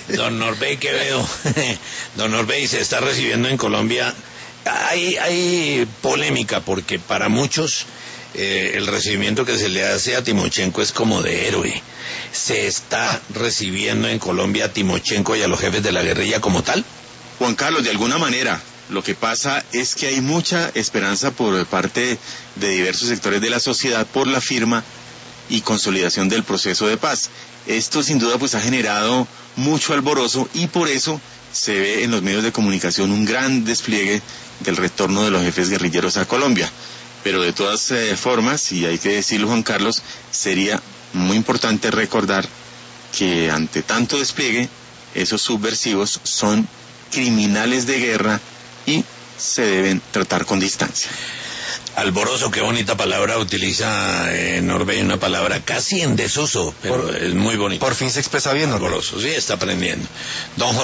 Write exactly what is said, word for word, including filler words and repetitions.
Don Norbey Quevedo, don Norbey, se está recibiendo en Colombia. Hay, hay polémica porque para muchos eh, el recibimiento que se le hace a Timochenko es como de héroe. ¿Se está recibiendo en Colombia a Timochenko y a los jefes de la guerrilla como tal? Juan Carlos, de alguna manera. Lo que pasa es que hay mucha esperanza por parte de diversos sectores de la sociedad por la firma y consolidación del proceso de paz. Esto sin duda pues ha generado mucho alborozo y por eso se ve en los medios de comunicación un gran despliegue del retorno de los jefes guerrilleros a Colombia. Pero de todas eh, formas, y hay que decirlo, Juan Carlos, sería muy importante recordar que ante tanto despliegue, esos subversivos son criminales de guerra y se deben tratar con distancia. Alborozo, qué bonita palabra utiliza eh, Norbey, una palabra casi en desuso, pero por, es muy bonita. Por fin se expresa bien, Alborozo, sí, está aprendiendo. Don Jorge